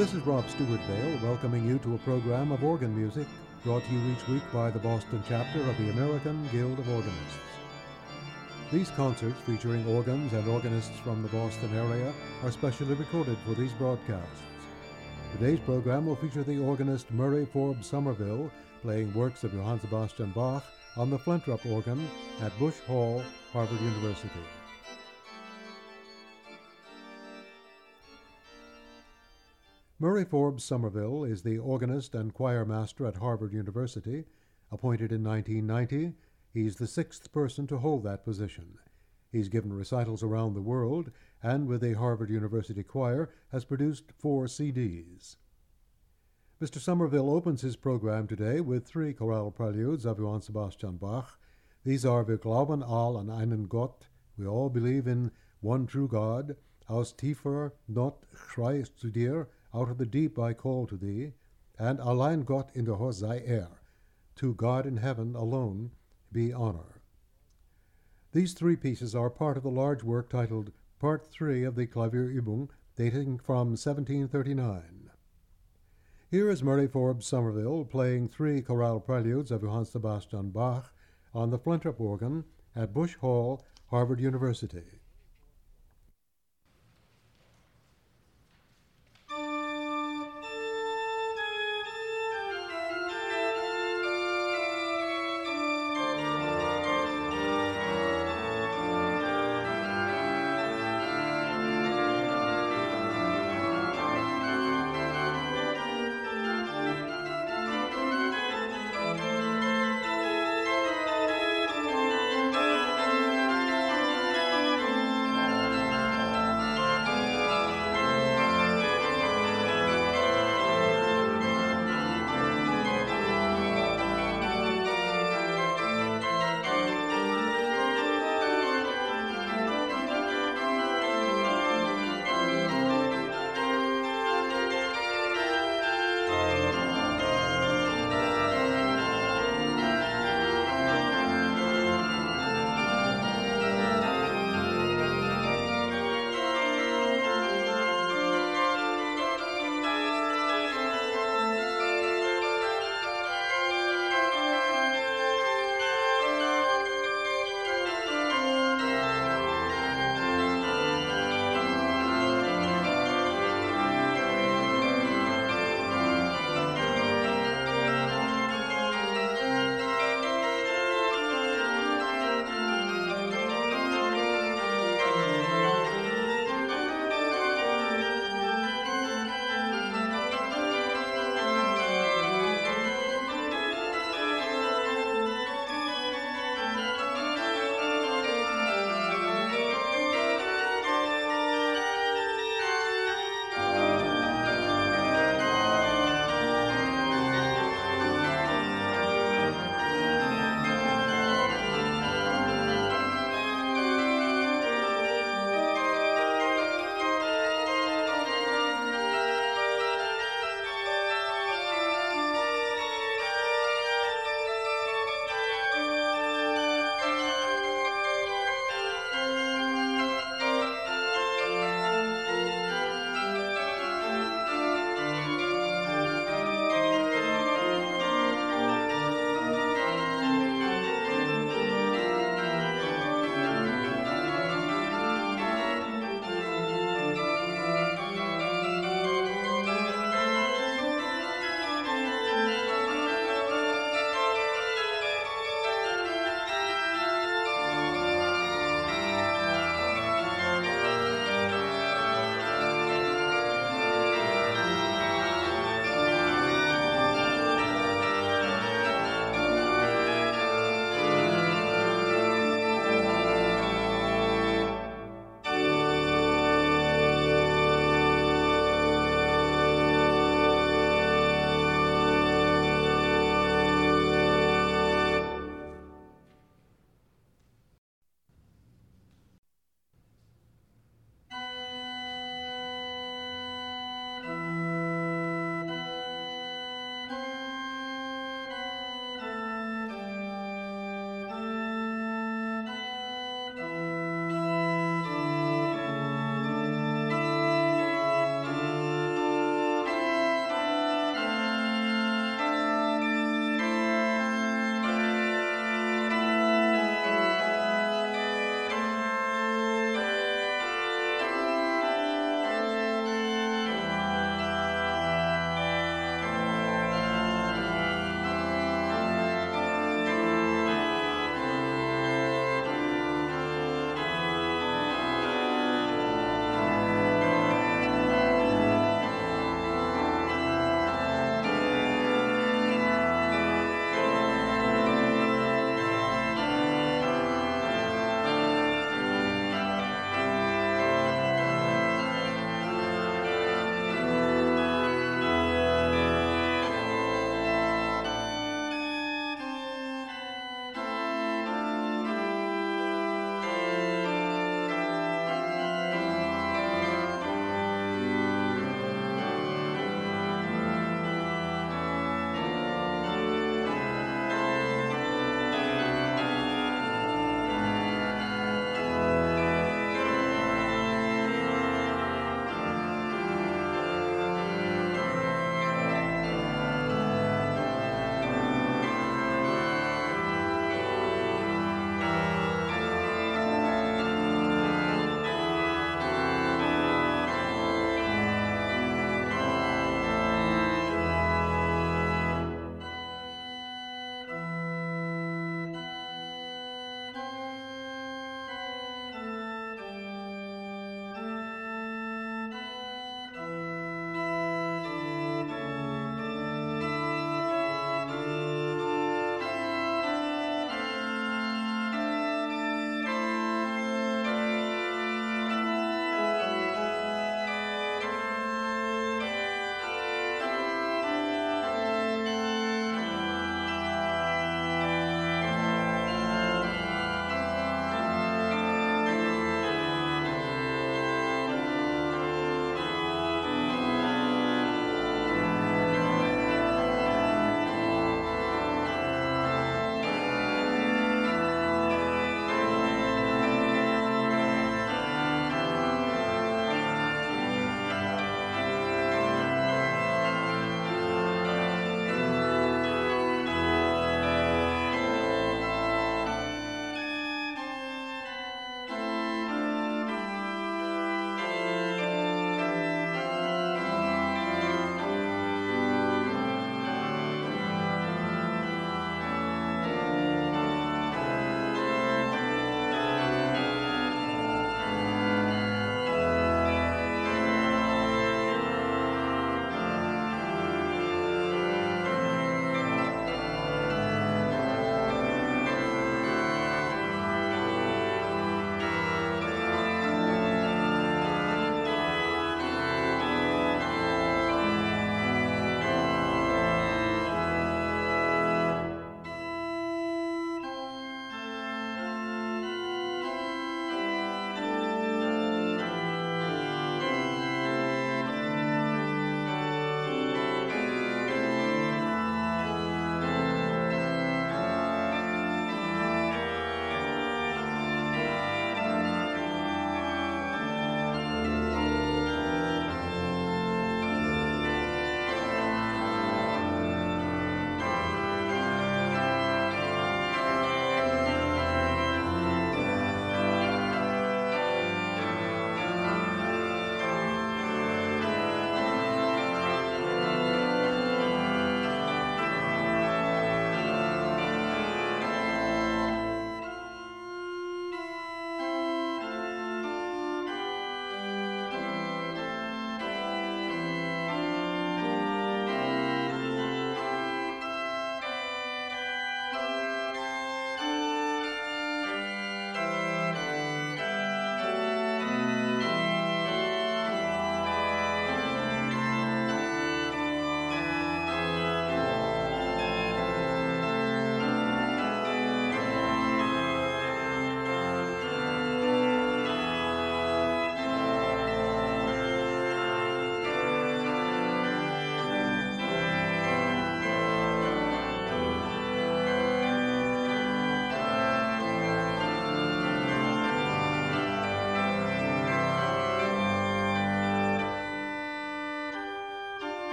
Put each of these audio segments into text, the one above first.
This is Rob Stewart Vale welcoming you to a program of organ music brought to you each week by the Boston chapter of the American Guild of Organists. These concerts featuring organs and organists from the Boston area are specially recorded for these broadcasts. Today's program will feature the organist Murray Forbes Somerville playing works of Johann Sebastian Bach on the Flentrop organ at Bush Hall, Harvard University. Murray Forbes Somerville is the organist and choir master at Harvard University. Appointed in 1990, he's the sixth person to hold that position. He's given recitals around the world, and with the Harvard University Choir has produced 4 CDs. Mr. Somerville opens his program today with 3 chorale preludes of Johann Sebastian Bach. These are Wir glauben all an einen Gott, we all believe in one true God, Aus tiefer Not schreist zu dir, out of the deep I call to thee, and Allein Gott in der Höhe sei to God in heaven alone be honor. These 3 pieces are part of the large work titled Part 3 of the Klavierübung, dating from 1739. Here is Murray Forbes Somerville playing 3 chorale preludes of Johann Sebastian Bach on the Flentrop organ at Bush Hall, Harvard University.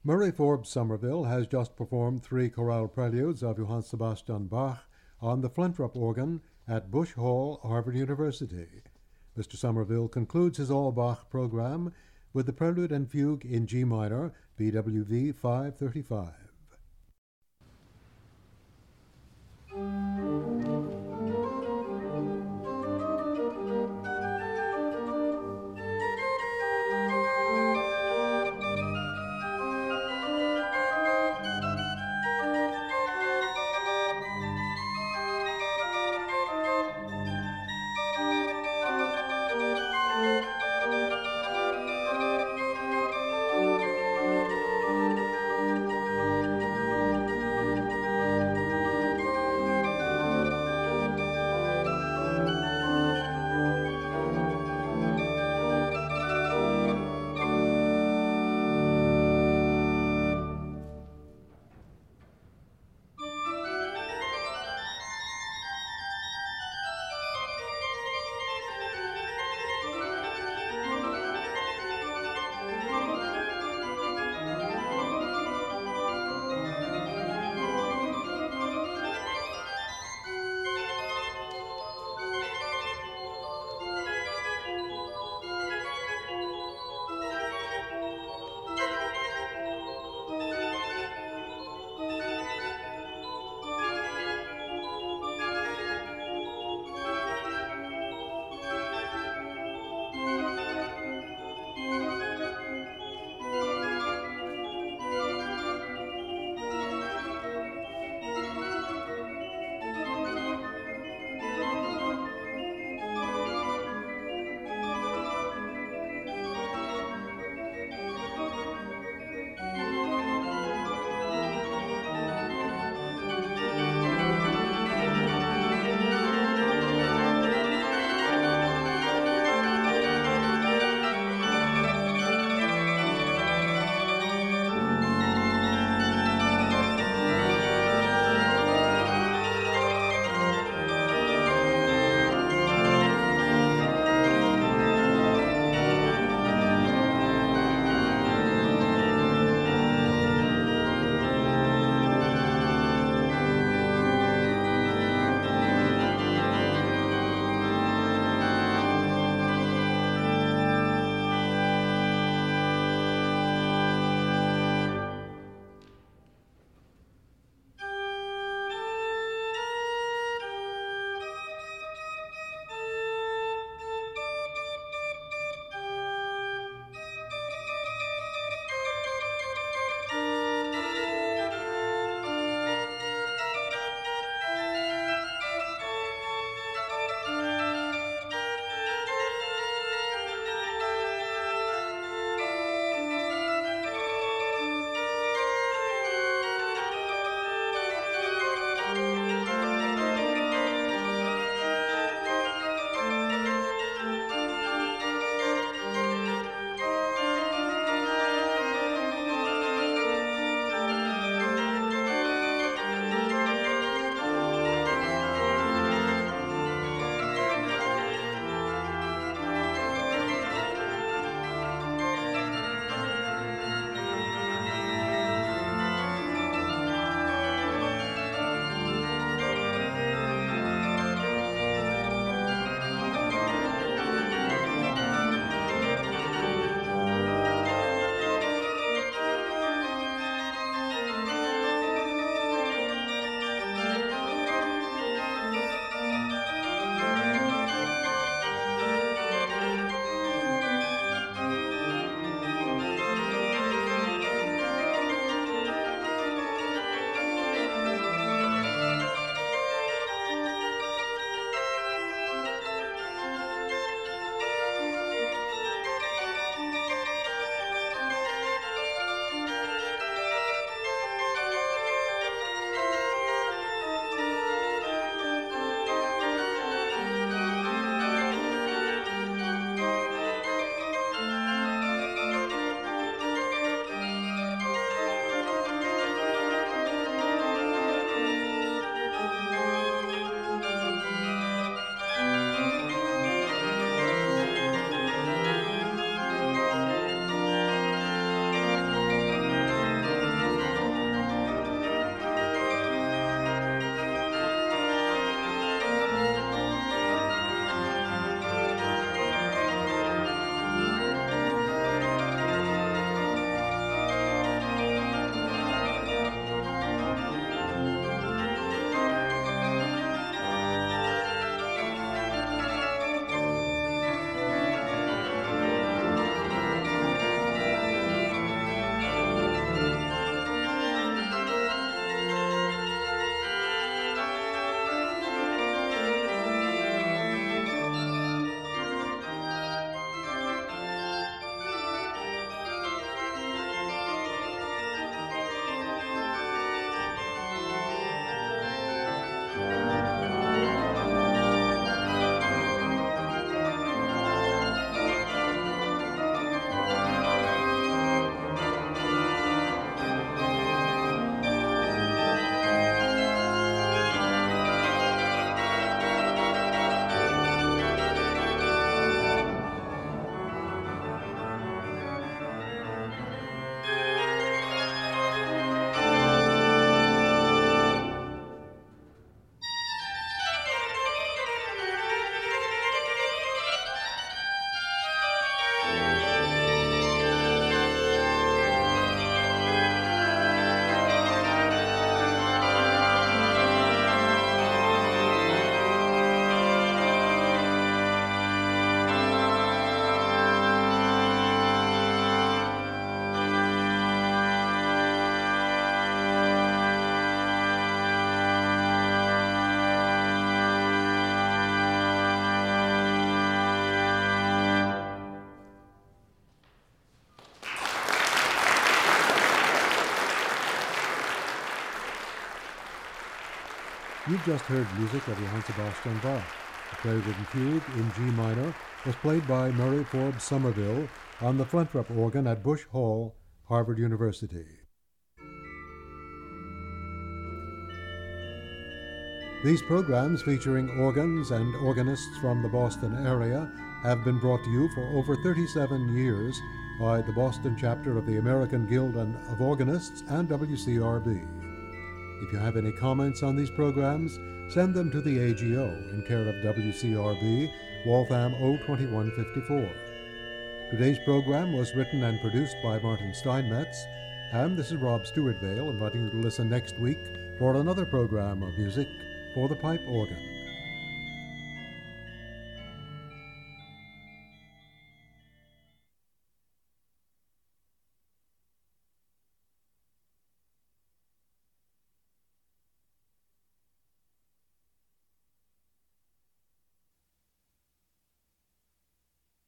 Murray Forbes Somerville has just performed 3 chorale preludes of Johann Sebastian Bach on the Flintrop organ at Bush Hall, Harvard University. Mr. Somerville concludes his all-Bach program with the Prelude and Fugue in G minor, BWV 535. You've just heard music of Johann Sebastian Bach. The Prelude and Fugue in G minor was played by Murray Forbes Somerville on the Flintrop organ at Bush Hall, Harvard University. These programs, featuring organs and organists from the Boston area, have been brought to you for over 37 years by the Boston chapter of the American Guild of Organists and WCRB. If you have any comments on these programs, send them to the AGO in care of WCRB, Waltham 02154. Today's program was written and produced by Martin Steinmetz, and this is Rob Stewartvale inviting you to listen next week for another program of music for the pipe organ.